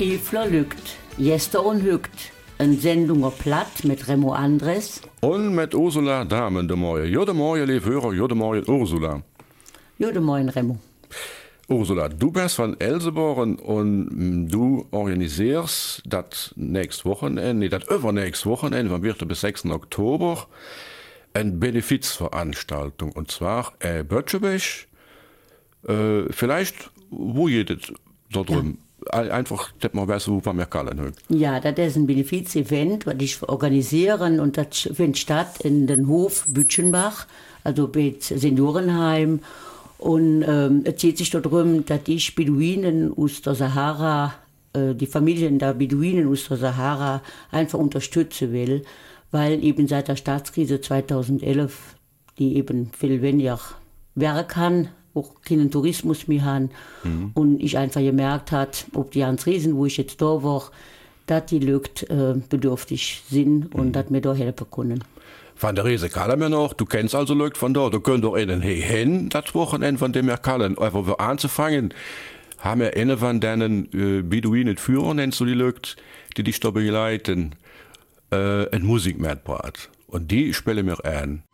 Stiefler lügt, Jester und Hügt. Ein Sendunger Platt mit Remo Andres. Und mit Ursula Damen de Moje. Jode Moje, lieve Hörer, jode Moje, Ursula. Jode Moje, Remo. Ursula, du bist von Elseborn und du organisierst das nächste Wochenende, das übernächste Wochenende, von 4. bis 6. Oktober, eine Benefizveranstaltung. Und zwar Böttchebesch. Vielleicht, wo jedes da drüben? Ja. Einfach, dass man weiß, wo man mehr kann. Ja, das ist ein Benefiz-Event, was ich organisieren, und das findet statt in den Hof Bütchenbach, also bei Seniorenheim. Und es geht sich darum, dass ich Beduinen aus der Sahara, die Familien der Beduinen aus der Sahara einfach unterstützen will, weil eben seit der Staatskrise 2011, die eben viel weniger Werk haben, auch keinen Tourismus mehr haben. Und ich einfach gemerkt habe, ob die Hans Riesen, wo ich jetzt da war, dass die Leute bedürftig sind und dass wir da helfen können. Van der Riese kann mir noch, du kennst also Leute von da, du könnt doch ihnen hin, das Wochenende von dem wir kallen, einfach für anzufangen, haben wir eine von denen Beduinen Führer, nennst du die Leute, die dich da begleiten, eine Musik mitgebracht. Und die spielen mir ein.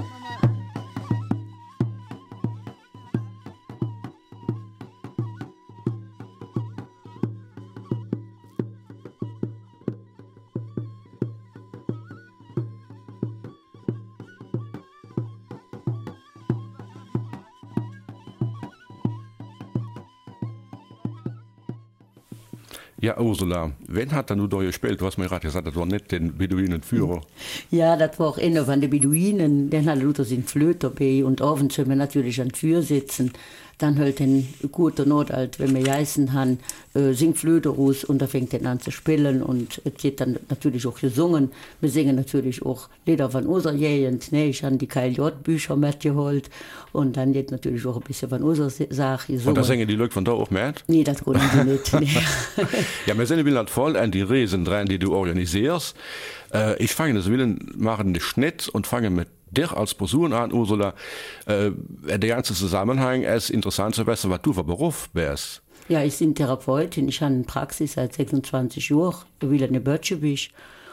Ja, Ursula, wen hat dann du da gespielt? Du hast mir gerade gesagt, das war nicht den Beduinenführer. Ja, das war auch einer von den Beduinen. Den hat Luther seinen Flöter bei und abends wenn wir natürlich an der Tür sitzen. Dann hält ein guter Nordalt, wenn wir Jeisen haben, singt Flöte raus und da fängt er an zu spielen und es wird dann natürlich auch gesungen. Wir singen natürlich auch Lieder von unserer Gegend. Ne? Ich habe die KLJ-Bücher mitgeholt und dann wird natürlich auch ein bisschen von unserer Sache gesungen. Und da singen die Leute von da auch mit? Nee, das können sie nicht. Nee. Ja, wir sind wieder voll an die Reisen dran, die du organisierst. Ich fange das Willen, machen den Schnitt und fange mit dich als Person an, Ursula. Der ganze Zusammenhang ist interessant zu wissen, was du für Beruf bist. Ja, ich bin Therapeutin. Ich habe eine Praxis seit 26 Jahren, wieder eine Böttchebesch.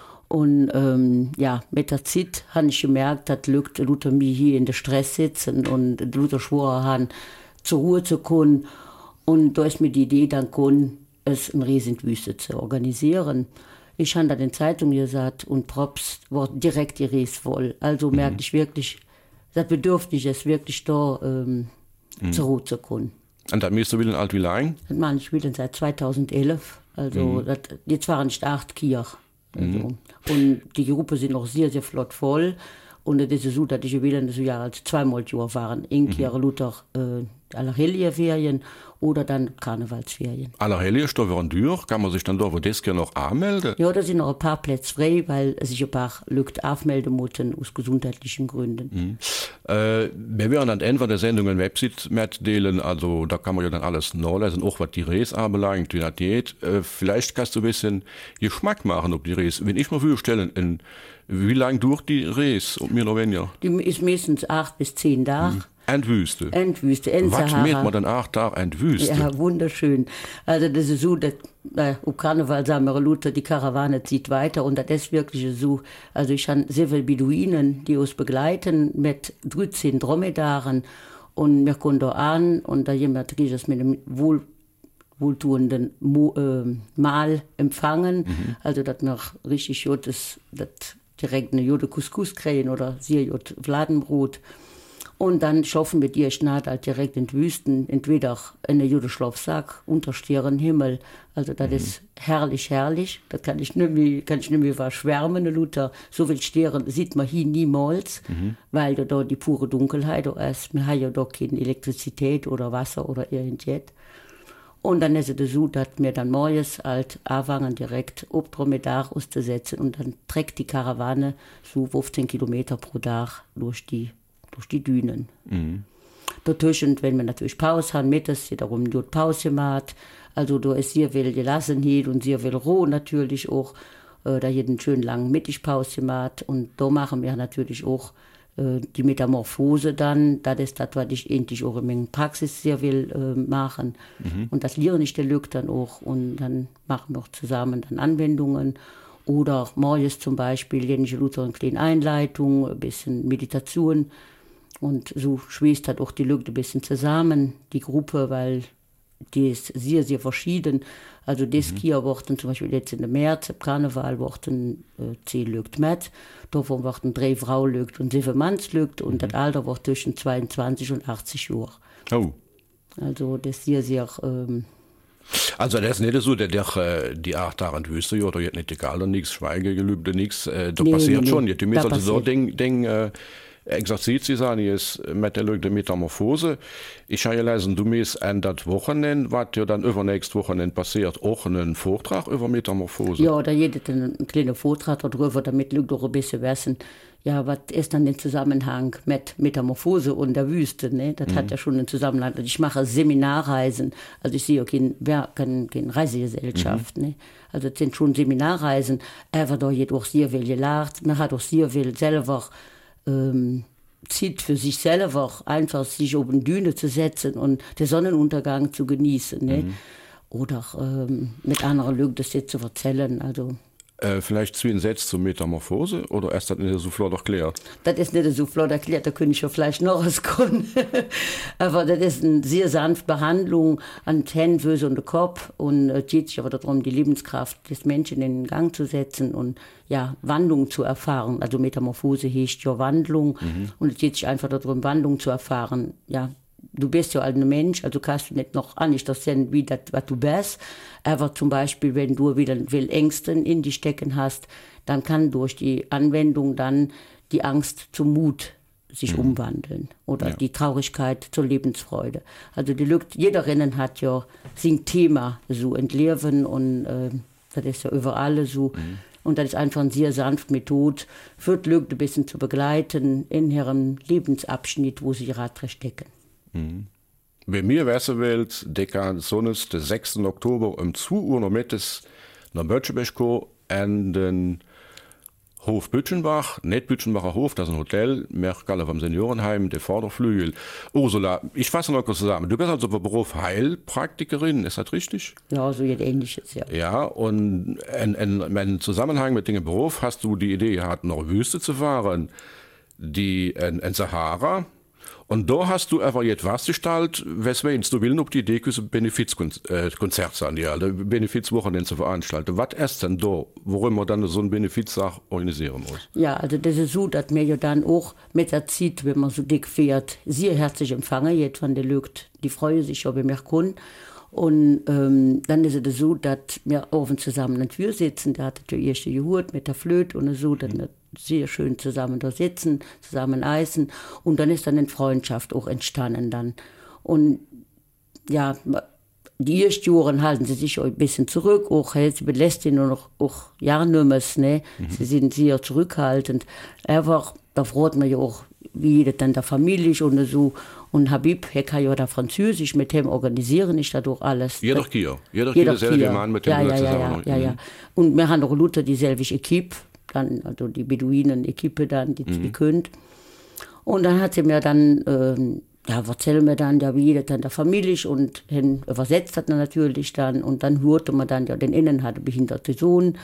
Und ja, mit der Zeit habe ich gemerkt, dass Luther mich hier in der Stress sitzen und Luther schwor haben, zur Ruhe zu kommen. Und da ist mir die Idee dann gekommen, es in Riesenwüste zu organisieren. Ich habe dann in Zeitungen gesagt und Props war direkt die Ries voll. Also merkte ich wirklich, das Bedürfnis ist wirklich da, zur Ruhe zu kommen. Und dann bist du wieder alt wie lange? Das mache ich wieder seit 2011. Also jetzt waren nicht 8 Kirchen. Also. Und die Gruppe sind noch sehr, sehr flott voll. Und es ist so, dass ich wieder in so Jahr als zweimal Jahr waren. In Kirche Luther Allerheiligenferien oder dann Karnevalsferien. Allerheilige waren durch, kann man sich dann da wo das noch anmelden? Ja, da sind noch ein paar Plätze frei, weil sich ein paar Leute anmelden mussten aus gesundheitlichen Gründen. Wir werden an Ende der Sendung eine Website mitdelen, also da kann man ja dann alles nachlesen, auch was die Reis anbelangt, wie das geht. Vielleicht kannst du ein bisschen Geschmack machen auf die Reis. Wenn ich mal vorstellen, wie lange durch die Reis und mir noch weniger? Die ist meistens 8 bis 10 Tage. Endwüste. Endwüste, Was mäht man dann 8 Tage Endwüste? Ja, wunderschön. Also das ist so, dass auf Karneval sagen wir Luther, die Karawane zieht weiter und das ist wirklich so. Also ich habe sehr viele Beduinen, die uns begleiten mit 13 Dromedaren und wir kommen da an und da jemand geht das mit einem wohltuenden Mahl empfangen. Also dass noch richtig gut ist, dass direkt eine Jude Couscous kriegen oder sehr gut Fladenbrot. Und dann schaffen wir die Schnat halt direkt in die Wüsten, entweder in der Jude Schlafsack, unter Sternenhimmel. Also das ist herrlich, herrlich. Das kann ich nicht mehr verschwärmen, Luther. So viel Sterne sieht man hier niemals, weil da die pure Dunkelheit da ist. Wir haben ja da keine Elektrizität oder Wasser oder irgendwas. Und dann ist es so, dass wir dann morgens halt anfangen, direkt auf Dromedar auszusetzen und dann trägt die Karawane so 15 Kilometer pro Tag durch die Dünen. Dazwischen, wenn wir natürlich Pause haben, mittags, darum wird Pause gemacht. Also da ist sehr viel Gelassenheit und sehr viel Ruhe natürlich auch. Da wird einen schönen langen Mittagspause gemacht und da machen wir natürlich auch Die Metamorphose dann, das ist das, was ich endlich auch in meiner Praxis sehr will machen. Und das lerne ich der Lück dann auch und dann machen wir zusammen dann Anwendungen. Oder morgens zum Beispiel, lerne ich Luther eine kleine Einleitung, ein bisschen Meditation. Und so schweißt halt auch die Lück ein bisschen zusammen, die Gruppe, weil die ist sehr, sehr verschieden. Also das hier wurden zum Beispiel jetzt im März, im Karneval, wurden 10 Lügt mit. Davon wurden 3 Frauen Lügt und 7 Manns Lügt. Und das Alter war zwischen 22 und 80 Jahren. Oh. Also das hier sehr... Also das ist nicht so, der die 8 Tage in die Wüste, oder jetzt nicht egal, nichts, Schweigegelübde, nichts, da passiert schon. Du musst also so Ding Exerzit sein ist mit der Lüge der Metamorphose. Ich habe gelesen, du musst an das Wochenende, was ja dann übernächst Wochenende passiert, auch einen Vortrag über Metamorphose. Ja, da jeder einen kleinen Vortrag darüber, damit Leute auch ein bisschen wissen, ja, was ist dann der Zusammenhang mit Metamorphose und der Wüste, ne? Das hat ja schon einen Zusammenhang. Und ich mache Seminarreisen, also ich sehe auch keine Reisegesellschaft, ne? Also das sind schon Seminarreisen, aber da geht auch sehr viel gelacht, man hat auch sehr viel selber Zeit für sich selber, einfach sich auf eine Düne zu setzen und den Sonnenuntergang zu genießen. Ne? Oder mit anderen Leuten das jetzt zu erzählen. Also, vielleicht 2 Sätze zur Metamorphose, oder ist das nicht so flott erklärt? Das ist nicht so flott erklärt, da könnte ich ja vielleicht noch was können. Aber das ist eine sehr sanfte Behandlung an die Hände, Füße und den Kopf. Und es geht sich aber darum, die Lebenskraft des Menschen in den Gang zu setzen und ja, Wandlung zu erfahren. Also Metamorphose heißt ja Wandlung. Und es geht sich einfach darum, Wandlung zu erfahren. Ja, du bist ja ein Mensch, also kannst du nicht noch anders sehen, wie das, was du bist. Aber zum Beispiel, wenn du wieder Ängste in dich stecken hast, dann kann durch die Anwendung dann die Angst zum Mut sich umwandeln oder die Traurigkeit zur Lebensfreude. Also jeder hat ja sein Thema so entleben und das ist ja überall so. Und das ist einfach eine sehr sanfte Methode, für die Leute ein bisschen zu begleiten in ihrem Lebensabschnitt, wo sie gerade drin stecken. Bei mir wäre Welt, der kann sonst den 6. Oktober um 2 Uhr noch mittags nach Böttchebesch an den Hof Bütchenbach, nicht Bütchenbacher Hof, das ist ein Hotel, Merkalle vom Seniorenheim, der Vorderflügel. Ursula, ich fasse noch kurz zusammen. Du bist also bei Beruf Heilpraktikerin, ist das richtig? Ja, so jetzt Ähnliches, ja. Ja, und in Zusammenhang mit dem Beruf hast du die Idee gehabt, nach Wüste zu fahren, in Sahara. Und da hast du aber jetzt was gestaltet, weswegen du willst, ob die Idee ist, ein Benefizkonzert sein, ja, eine Benefizwochenende zu veranstalten. Was ist denn da, worum man dann so ein Benefiztag organisieren muss? Ja, also das ist so, dass wir ja dann auch mit der Zeit, wenn man so dick fährt, sehr herzlich empfangen, jetzt von der Leute, die freuen sich ja, wenn wir kommen. Und dann ist es so, dass wir offen zusammen an der Tür sitzen, der hat die erste gehört mit der Flöte und so, dann sehr schön zusammen da sitzen, zusammen essen und dann ist dann eine Freundschaft auch entstanden dann. Und ja, die ersten Jahre halten sie sich auch ein bisschen zurück, auch sie belästigen nur noch auch Jahrnümmers, ne? Sie sind sehr zurückhaltend, einfach, da freut man ja auch, wie das dann der Familie ist und so. Und Habib, er kann ja da Französisch, mit dem organisieren ich dadurch alles. Jeder selbe Mann mit dem zusammen. Ja. Und wir haben auch Luther dieselbe Equipe, dann, also die Beduinen-Equipe dann, die könnt. Und dann hat sie mir dann, erzählen wir dann, ja, wie das dann der Familie ist und übersetzt hat er natürlich dann. Und dann hörte man dann, ja, den Innen hatte behinderte Sohn,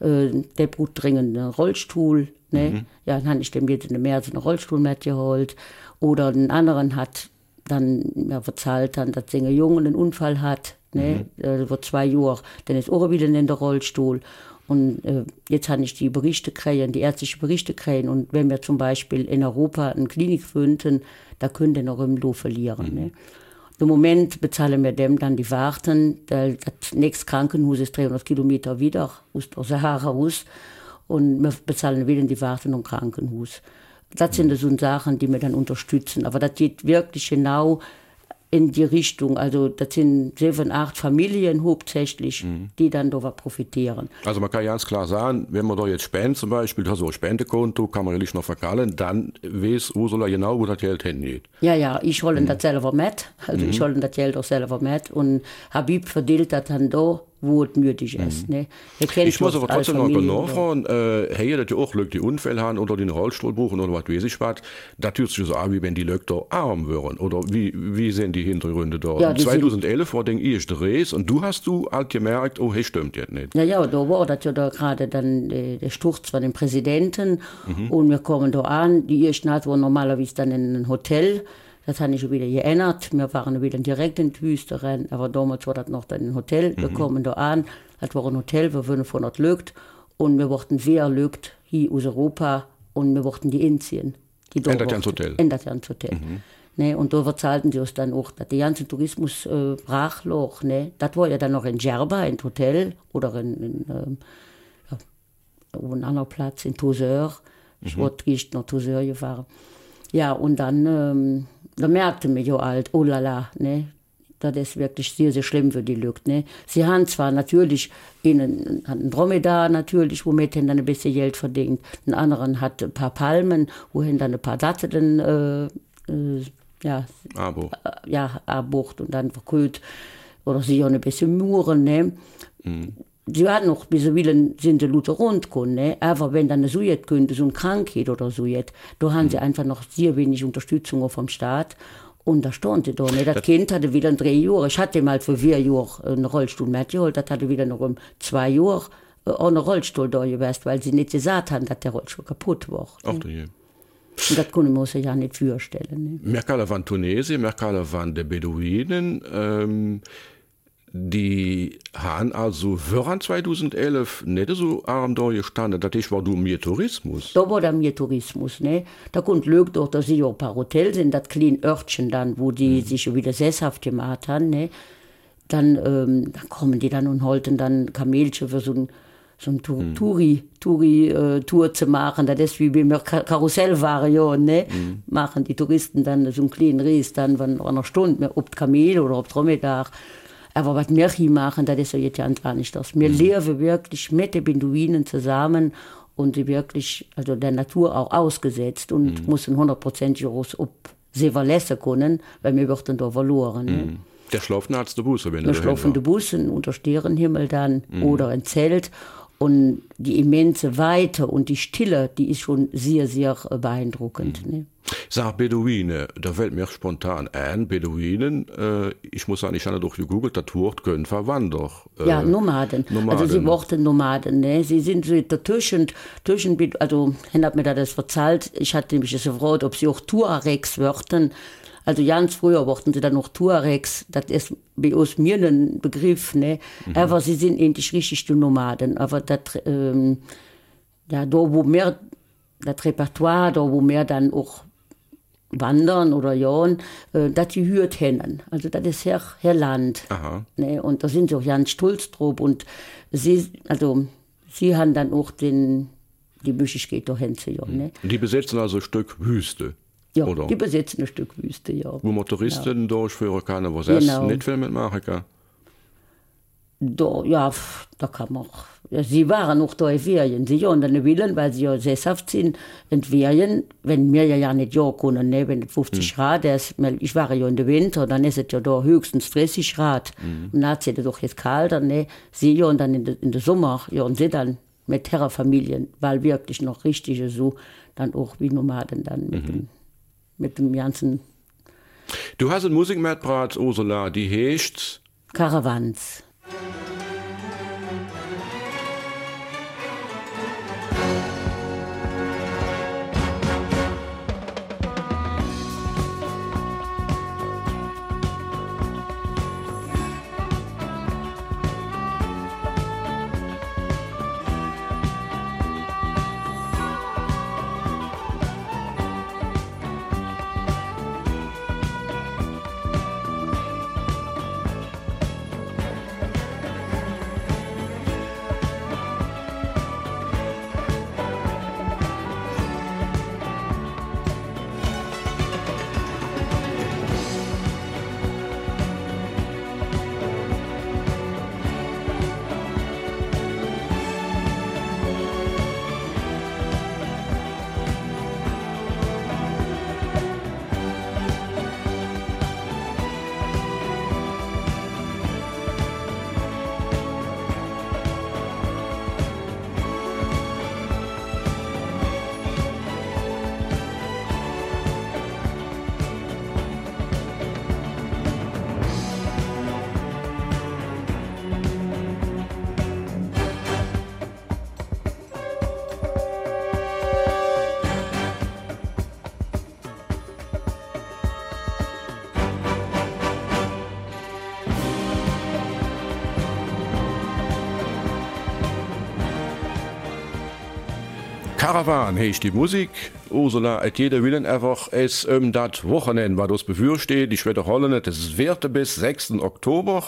der braucht dringend einen Rollstuhl, ne? Ja, dann habe ich dem jetzt in der März einen Rollstuhl mitgeholt. Oder den anderen hat dann verzahlt, dann, dass der Junge einen Unfall hat, ne? Vor 2 Jahren, dann ist auch wieder in der Rollstuhl. Und jetzt habe ich die Berichte kriegen, die ärztlichen Berichte kriegen. Und wenn wir zum Beispiel in Europa eine Klinik finden, da können wir noch im Lo verlieren. Ne? Im Moment bezahlen wir dem dann die Warten. Das nächste Krankenhaus ist 300 Kilometer wieder aus der Sahara raus. Und wir bezahlen wieder die Warten und Krankenhaus. Das sind so Sachen, die wir dann unterstützen. Aber das geht wirklich genau in die Richtung. Also das sind 7, 8 Familien hauptsächlich, die dann darüber profitieren. Also man kann ganz klar sagen, wenn man da jetzt spendet zum Beispiel, also ein Spendekonto, kann man ja nicht noch verkallen, dann weiß Ursula genau, wo das Geld hingeht. Ja, ich hole das selber mit. Also ich hole das Geld auch selber mit. Und Habib verdient das dann da, wo es nötig ist. Ne? Ich muss aber trotzdem noch nachfragen, hey, das ja auch Leute, die Unfälle haben oder den Rollstuhl brauchen oder was weiß ich was, das hört sich so an, wie wenn die Leute arm wären. Oder wie sind die Hintergründe da? Ja, 2011 war, denke ich, der Race und du hast halt gemerkt, oh, hey, stimmt jetzt nicht. Ja, da war das ja da gerade dann der Sturz von dem Präsidenten und wir kommen da an, die erste Nacht war normalerweise dann in einem Hotel. Das hat sich schon wieder geändert. Wir waren wieder direkt in die Wüste rein, aber damals war das noch dann ein Hotel. Wir kommen da an, das war ein Hotel, wir 500 Leute und wir wollten sehr Leute hier aus Europa und wir wollten die Indien. Ändert ins Hotel. Ne, und da verzahlten sie uns dann auch, dass der ganze Tourismus brach lag. Ne. Das war ja dann noch in Djerba, in Hotel oder in einem anderen Platz, in Tozeur. Ich wollte nach Tozeur gefahren. Ja, und dann da merkte mich ja halt, oh la la, ne, das ist wirklich sehr, sehr schlimm für die Leute. Ne. Sie haben zwar natürlich einen Dromedar natürlich, womit dann ein bisschen Geld verdient. Ein anderen hat ein paar Palmen, wohin dann ein paar Datteln abucht und dann verkühlt oder sie auch ein bisschen Muren. Ne. Sie hatten noch bis zu willen sind die Leute rund können, ne? Aber wenn dann so jetzt könnte, so eine Krankheit oder so jetzt, da haben sie einfach noch sehr wenig Unterstützung vom Staat. Und da stand sie da, ne? Das Kind hatte wieder 3 Jahre. Ich hatte mal für 4 Jahre einen Rollstuhl mitgeholt. Das hatte wieder noch 2 Jahre ohne Rollstuhl da gewesen, weil sie nicht gesagt haben, dass der Rollstuhl kaputt war. Ach, ne? Und das konnte man sich ja nicht vorstellen. Ne? Merkale waren Tunesien, Merkale waren die Beduinen, die haben also während 2011 nicht so arm da gestanden. Das war du mehr Tourismus. Da war dann mehr Tourismus, ne? Da kommt Glück doch, dass sie auch ein paar Hotels sind, das kleine Örtchen dann, wo die sich schon wieder sesshaft gemacht haben, ne? Dann kommen die dann und holten dann Kamelchen für so ein Tour zu machen. Das ist wie wir Karussell waren, ja, ne? Machen die Touristen dann so einen kleinen Reis, dann von einer Stunde, ob Kamel oder ob Dromedar. Aber was wir hier machen, das ist ja jetzt ganz anders. Wir leben wirklich mit den Beduinen zusammen und die wirklich, also der Natur auch ausgesetzt und müssen 100% auf sie verlassen können, weil wir würden da verloren. Ne? Der schläft nachts der Busse, wenn wir schlafen die Bussen unter Sternenhimmel dann oder ein Zelt. Und die immense Weite und die Stille, die ist schon sehr, sehr beeindruckend. Ne? Sag Beduine, da fällt mir spontan ein, Beduinen, ich muss sagen, ich habe durch gegoogelt, das Wort können Verwanderer. Ja, Nomaden. Also sie wurden Nomaden, ne? Sie sind so dazwischen, also, hat mir das verzeiht, ich hatte mich gefragt, ob sie auch Tuaregs würden. Also ganz früher wurden sie dann noch Tuaregs, das ist bei uns mir ein Begriff, ne? Aber sie sind endlich richtig die Nomaden. Aber das, da wo mehr, das Repertoire, da wo mehr dann auch wandern oder jagen, das gehört hin. Also das ist her Land. Ne? Und da sind sie auch ganz stolz drauf. Und sie haben dann auch die Möglichkeit da hinzujagen. Ne? Die besetzen also ein Stück Wüste. Ja, oder? Die besetzen ein Stück Wüste, ja. Wo Motoristen durchführen können, was es nicht viel mitmachen kann. Da kann man auch. Ja, sie waren auch da in Ferien, sie und dann willen, weil sie ja sesshaft sind, in Ferien, wenn wir ja nicht jagen können, ne, wenn es 50 Grad ist, ich war ja in der Winter, dann ist es ja da höchstens 30 Grad. Und dann ist es doch jetzt kalter, ne, sie ja und dann in der Sommer, ja, und sie dann mit Terrafamilien, weil wirklich noch richtig so, dann auch wie Nomaden dann mit dem ganzen. Du hast eine Musik mitgebracht, Ursula, die heißt Caravans. Caravan heißt die Musik. Ursula, et jeder willen einfach es das Wochenende, was das befürsteht. Ich wiederhole, das wird bis 6. Oktober.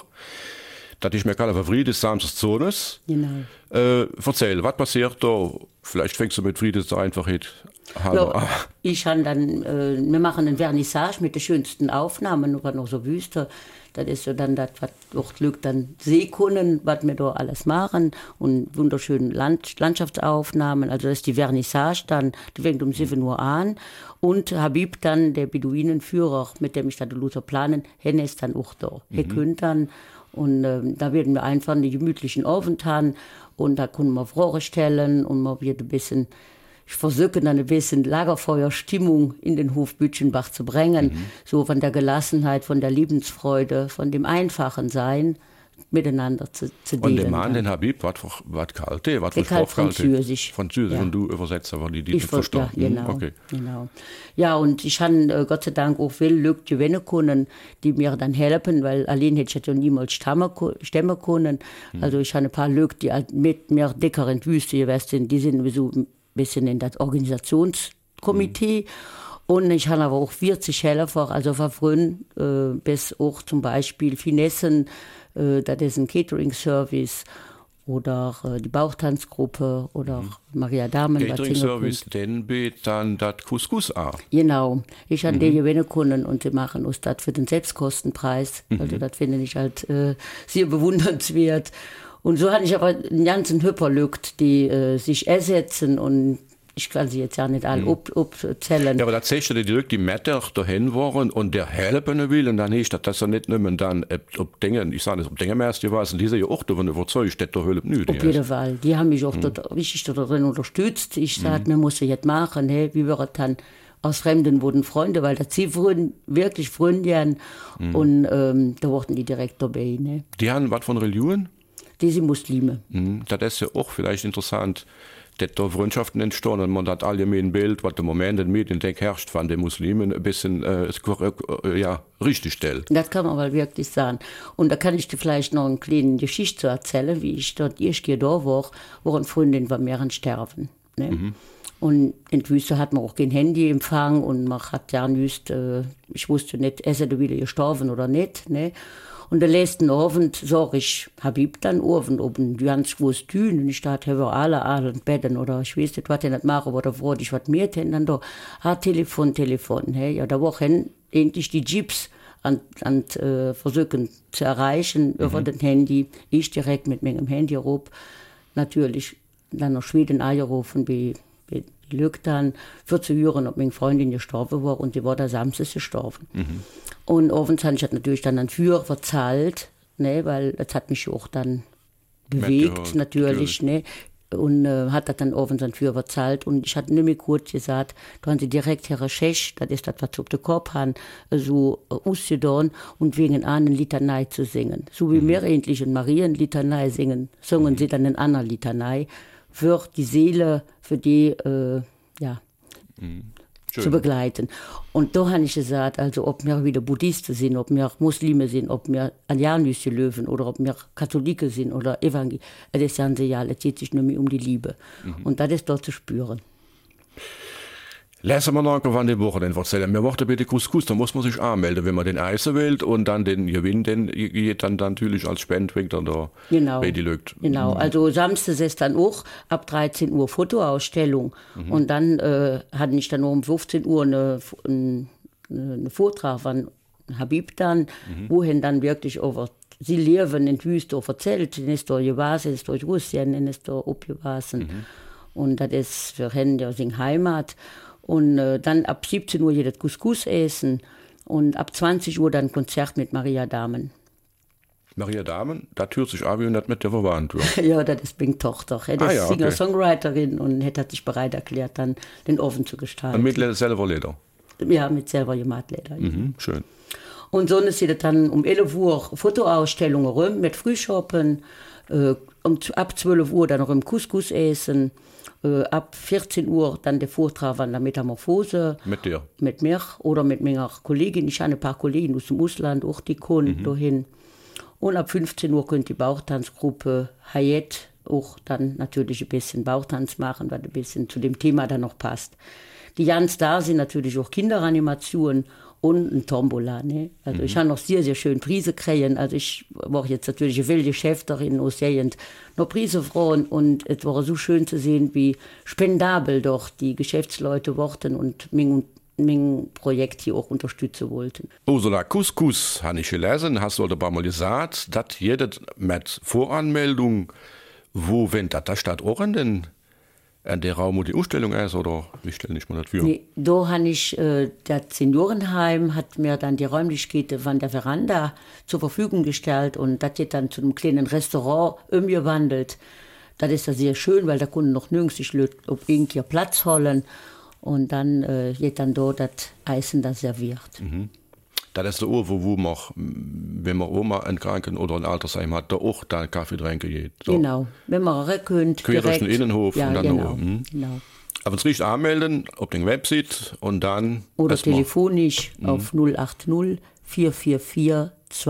Das ist mir keine Favorit des Samstags Zones. Genau. Erzähl, was passiert da? Vielleicht fängst du mit Friedes Einfachheit an. Ja, ich habe dann, wir machen ein Vernissage mit den schönsten Aufnahmen, aber noch so Wüste. Das ist so dann das, was durch Glück dann sehen können, was wir da alles machen und wunderschöne Landschaftsaufnahmen. Also das ist die Vernissage dann, die fängt um 7 Uhr an und Habib dann, der Beduinenführer, mit dem ich dann Luther planen, Henne ist dann auch da. Er könnt dann und da werden wir einfach einen gemütlichen Abend haben und da können wir Fragen stellen und man wird ein bisschen, ich versuche dann ein bisschen Lagerfeuerstimmung in den Hof Bütchenbach zu bringen, so von der Gelassenheit, von der Lebensfreude, von dem einfachen Sein miteinander zu Und delen. der Mann, den Habib, was kalte, was kalt Französisch. Französisch, Ja. und du übersetzt aber die Ich verstanden. Ja, genau, Okay. genau. Ja, und ich habe Gott sei Dank auch viele Leute gewinnen können, die mir dann helfen, weil allein hätte ich ja niemals stemmen können. Also ich habe ein paar Leute, die halt mit mir dicker in die Wüste gewesen sind, die sind so ein bisschen in das Organisationskomitee. Und ich habe aber auch 40 Helfer, also von früh bis auch zum Beispiel Finessen, das ist ein Catering-Service oder die Bauchtanzgruppe oder Maria Damen. Catering-Service, dann bietet dann das Couscous an. Genau, ich habe die gewinnen können und die machen uns das für den Selbstkostenpreis. Also das finde ich halt sehr bewundernswert. Und so hatte ich aber einen ganzen Hüpper Lückt, die sich ersetzen und ich kann sie jetzt ja nicht alle aufzählen. Ja, aber das sagst du, die Leute, die Metter dahin waren und der helfen will, und dann ist das ja nicht nur dann, ob Dinge, ich sage es, ob Dinge mehr die waren, die sind ja auch davon überzeugt, dass der Hölle nicht. Auf jeden Fall. Die haben mich auch dort richtig darin unterstützt. Ich sagte, wir müssen jetzt machen, hey, wie wir dann aus Fremden wurden Freunde, weil das sie wirklich Freunde und da wurden die direkt dabei. Ne? Die haben was von Religion? Die sind Muslime. Das ist ja auch vielleicht interessant, dass da Freundschaften entstehen und man hat allgemein ein Bild, was im Moment in den Medien herrscht, von den Muslimen ein bisschen richtig stellt. Das kann man aber wirklich sagen. Und da kann ich dir vielleicht noch eine kleine Geschichte zu erzählen, wie ich dort erst da war, wo eine Freundin war mehr sterben. Ne? Und in der Wüste hat man auch kein Handyempfang und man hat ja nicht, ich wusste nicht, ist er wieder gestorben oder nicht. Ne? Und der letzten Abend sag ich, Habib dann Abend, ob ein ganz groß tun, und ich dachte, wir alle Betten, oder ich weiß nicht, was ich nicht mache, oder froh, ich was mir denn dann da, Telefon, hey, ja, da waren endlich die Jeeps an versuchen zu erreichen über den Handy, ich direkt mit meinem Handy rup, natürlich dann nach Schweden angerufen, wie die Lücke dann, für zu hören, ob meine Freundin gestorben war, und die war da samstags gestorben. Und abends habe ich das natürlich dann an Führer verzahlt, ne, weil das hat mich auch dann bewegt, natürlich, ne, und hat das dann abends an Führer verzahlt, und ich hatte nicht mehr kurz gesagt, da haben sie direkt Herr Schech, das ist das, was sie auf den Kopf haben, so ausgedacht und wegen einer Litanei zu singen. So wie wir endlich in Marienlitanei singen, singen sie dann in einer Litanei, für die Seele, für die, zu begleiten. Und da habe ich gesagt, also ob wir wieder Buddhisten sind, ob wir Muslime sind, ob wir Aljanische Löwen oder ob wir Katholiken sind oder Evangeliker, das ist ja es geht sich nur mehr um die Liebe. Und das ist dort zu spüren. Lassen wir noch an den Wochenende erzählen. Wir machen bitte Couscous, da muss man sich anmelden, wenn man den Eisen wählt und dann den Gewinn, den geht dann natürlich als Spende dann da bei die Leute. Genau, also Samstag ist dann auch ab 13 Uhr Fotoausstellung und dann hatte ich dann um 15 Uhr eine Vortrag von Habib dann, wohin dann wirklich über sie leben in Wüste erzählt, in ist da gewesen, ist durch Russland, in ist da abgewesen und das ist für ihn ja seine Heimat. Und dann ab 17 Uhr jedes Couscous essen und ab 20 Uhr dann Konzert mit Maria Damen. Maria Damen, da hört sich an, wie das mit der verwandt wird. Ja, das ist meine Tochter. Das ist Singer-Songwriterin und hat sich bereit erklärt, dann den Ofen zu gestalten. Und mit selber Leder? Ja, mit selber gemacht Leder. Schön. Und so ist sie dann um 11 Uhr Fotoausstellungen rum mit Frühschoppen, ab 12 Uhr dann noch im Couscous essen. Ab 14 Uhr dann der Vortrag von der Metamorphose. Mit dir? Mit mir oder mit meiner Kollegin. Ich habe ein paar Kollegen aus dem Ausland, auch die kommen dahin. Und ab 15 Uhr kommt die Bauchtanzgruppe Hayet auch dann natürlich ein bisschen Bauchtanz machen, was ein bisschen zu dem Thema dann noch passt. Die ganz da sind natürlich auch Kinderanimationen und ein Tombola. Ne? Also ich habe noch sehr, sehr schön Preise kriegen. Also ich war jetzt natürlich eine wilde Chefterin aus Jugend noch Preise freuen und es war so schön zu sehen, wie spendabel doch die Geschäftsleute wurden und mein Projekt hier auch unterstützen wollten. Ursula Couscous, habe ich gelesen, hast du aber mal gesagt, dass jeder mit Voranmeldung, wo wenn das da statt auch in der Raum, wo die Ausstellung ist, oder wie stelle ich mir das vor? Nee, da habe ich, das Seniorenheim hat mir dann die Räumlichkeiten von der Veranda zur Verfügung gestellt und das wird dann zu einem kleinen Restaurant umgewandelt. Das ist ja sehr schön, weil da konnten noch nirgends sich Leute auf irgendwie Platz holen. Und dann wird dann dort das Eisen da serviert. Mhm. Das ist der Ort, wo man, wenn man Oma ein Kranken- oder ein Altersheim hat, da auch dann Kaffee trinken geht. So. Genau, wenn man rein Quer durch den Innenhof ja, und dann genau, genau. Aber es riecht anmelden auf den Website und dann... Oder telefonisch auf 080 444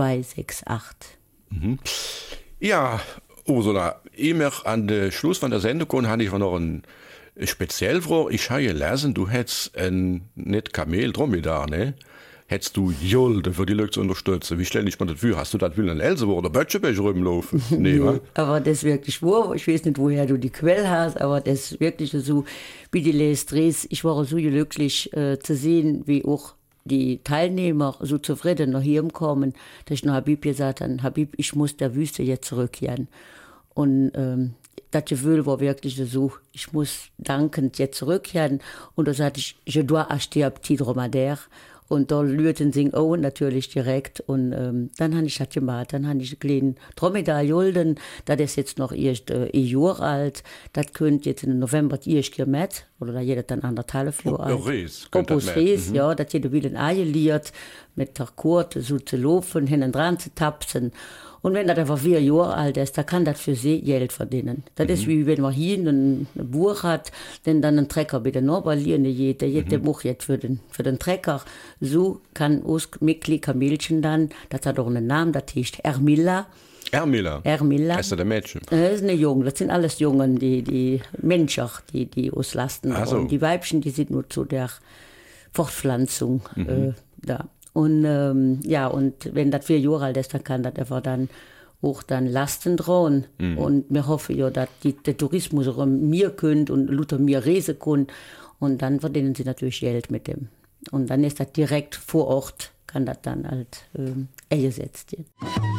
268. Mhm. Ja, Ursula, immer an den Schluss von der Sendung habe ich noch ein speziell Frage. Ich habe gelesen, du hättest nicht Kamel, Dromedar, ne? Hättest du Jolde für die Leute zu unterstützen? Wie stelle ich mir das vor? Hast du das will in Elseborg oder Böttchebeck rumlaufen? Nee, nee, aber das ist wirklich wahr. Ich weiß nicht, woher du die Quelle hast, aber das ist wirklich so, wie die Les Drehs. Ich war so glücklich zu sehen, wie auch die Teilnehmer so zufrieden nach hier kommen, dass ich noch Habib gesagt habe, Habib, ich muss der Wüste jetzt zurückkehren. Und das Gefühl war wirklich so, ich muss dankend jetzt zurückkehren. Und da sagte ich, je dois acheter un petit dromadaire. Und da lührten sie auch natürlich direkt. Und dann habe ich das gemacht. Dann habe ich einen kleinen Dromedar Julden. Das ist jetzt noch erst ein Jahr alt. Das könnt jetzt im November die erste mit. Oder da jeder dann 1,5 Jahre alt. Opus Rees, ja. Das jeder wieder ein Ei liert. Mit der Kurte so zu laufen, hinten dran zu tapsen. Und wenn das einfach 4 Jahre alt ist, dann kann das für sie Geld verdienen. Das ist wie wenn man hier ein Buch hat, dann einen Trecker bei der Norberlieren geht, der Buch jetzt für den Trecker. So kann uns mit Kamelchen dann, das hat auch einen Namen, das heißt Ermilla. Ermilla? Ermilla. Das ist der Mädchen? Das ist eine Junge, das sind alles Jungen, die Menschen, die uns lasten. So. Und die Weibchen, die sind nur zu der Fortpflanzung da. Und ja, und wenn das 4 Jahre alt ist, dann kann das einfach dann auch dann Lasten drohen. Und wir hoffen ja, dass der Tourismus auch mir könnt und Luther mir reisen können. Und dann verdienen sie natürlich Geld mit dem. Und dann ist das direkt vor Ort, kann das dann halt eingesetzt werden.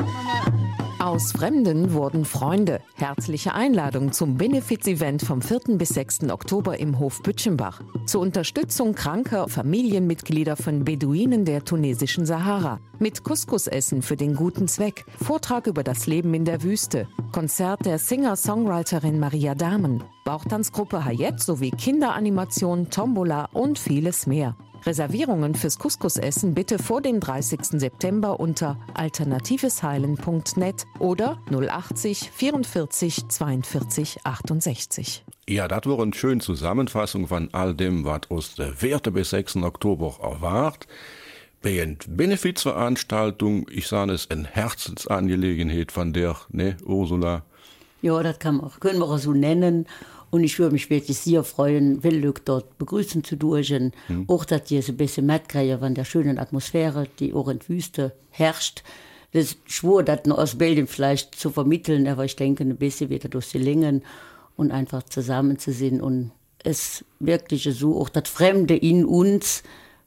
Aus Fremden wurden Freunde. Herzliche Einladung zum Benefiz-Event vom 4. bis 6. Oktober im Hof Bütchenbach. Zur Unterstützung kranker Familienmitglieder von Beduinen der tunesischen Sahara. Mit Couscous-Essen für den guten Zweck. Vortrag über das Leben in der Wüste. Konzert der Singer-Songwriterin Maria Dahmen. Bauchtanzgruppe Hayet sowie Kinderanimation, Tombola und vieles mehr. Reservierungen fürs Couscous-Essen bitte vor dem 30. September unter alternativesheilen.net oder 080 44 42 68. Ja, das war eine schöne Zusammenfassung von all dem, was uns der 4. bis 6. Oktober erwartet. Bei einer Benefizveranstaltung, ich sage es, eine Herzensangelegenheit von der, ne, Ursula? Ja, das können wir auch so nennen. Und ich würde mich wirklich sehr freuen, Willück dort begrüßen zu dürfen. Auch, dass die ein bisschen mitkriegen von der schönen Atmosphäre, die auch in der Wüste herrscht. Das ist schwer, das noch aus Belgien vielleicht zu vermitteln, aber ich denke, ein bisschen wird das durch die Längen und einfach zusammenzusehen und es wirklich so, auch das Fremde in uns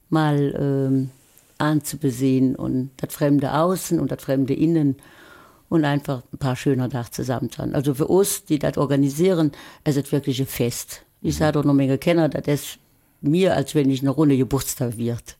mal anzubesehen und das Fremde außen und das Fremde innen. Und einfach ein paar schöner Tage zusammen sein. Also für uns, die das organisieren, es ist wirklich ein Fest. Ich sage auch noch Menge Kenner, das ist mir, als wenn ich eine Runde Geburtstag wird.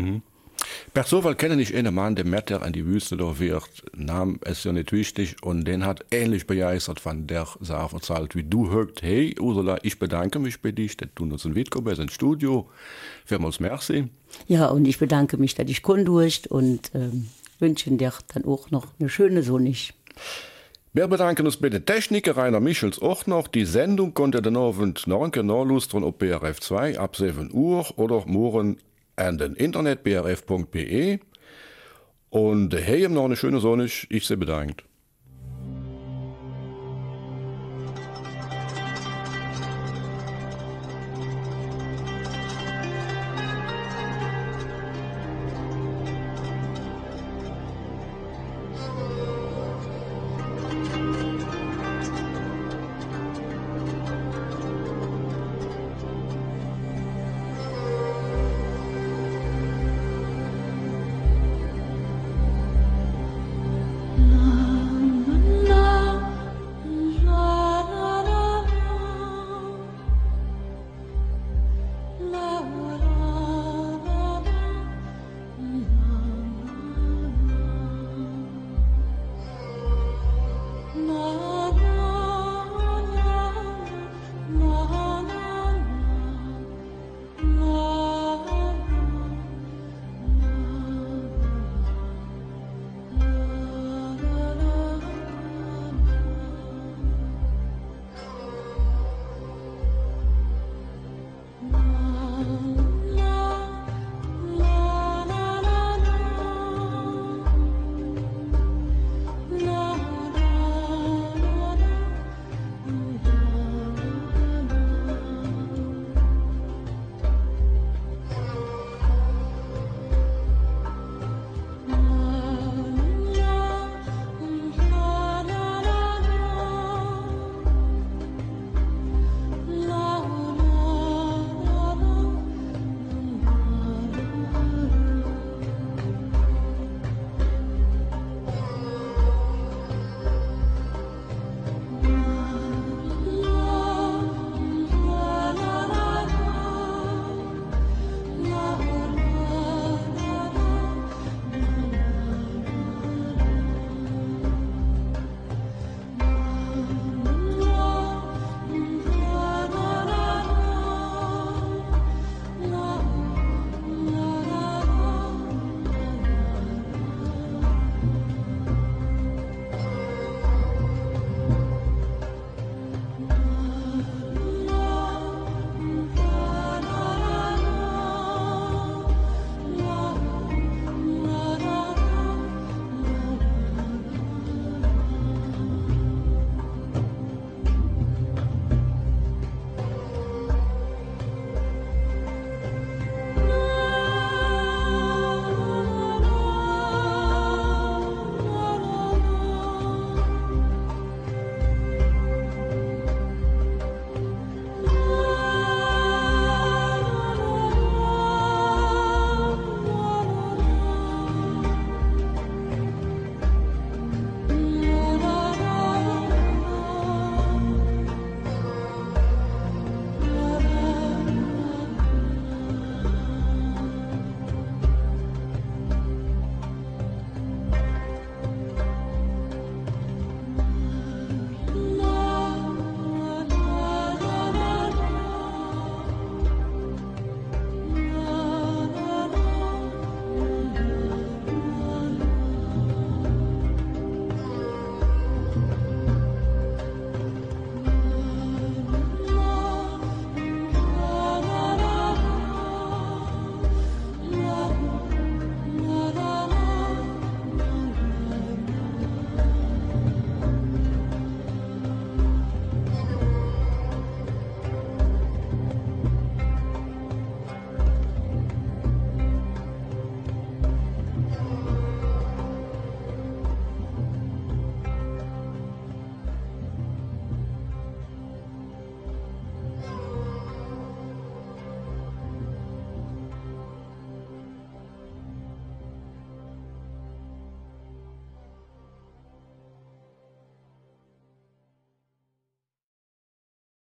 Per Zufall kenne ich einen Mann, der Metter an die Wüste da wird. Name ist ja nicht wichtig und den hat ähnlich begeistert von der Sache erzählt, wie du hörst. Hey Ursula, ich bedanke mich bei dich, dass du uns ein Witko ins Studio. Vielmals merci. Ja, und ich bedanke mich, dass ich durch und wünschen dir dann auch noch eine schöne Sonnig. Wir bedanken uns bei der Techniker Rainer Michels auch noch. Die Sendung konnte den Abend noch nachlustern auf BRF 2 ab 7 Uhr oder morgen an den Internet brf.be. Und hier noch eine schöne Sonnig. Ich sie bedankt.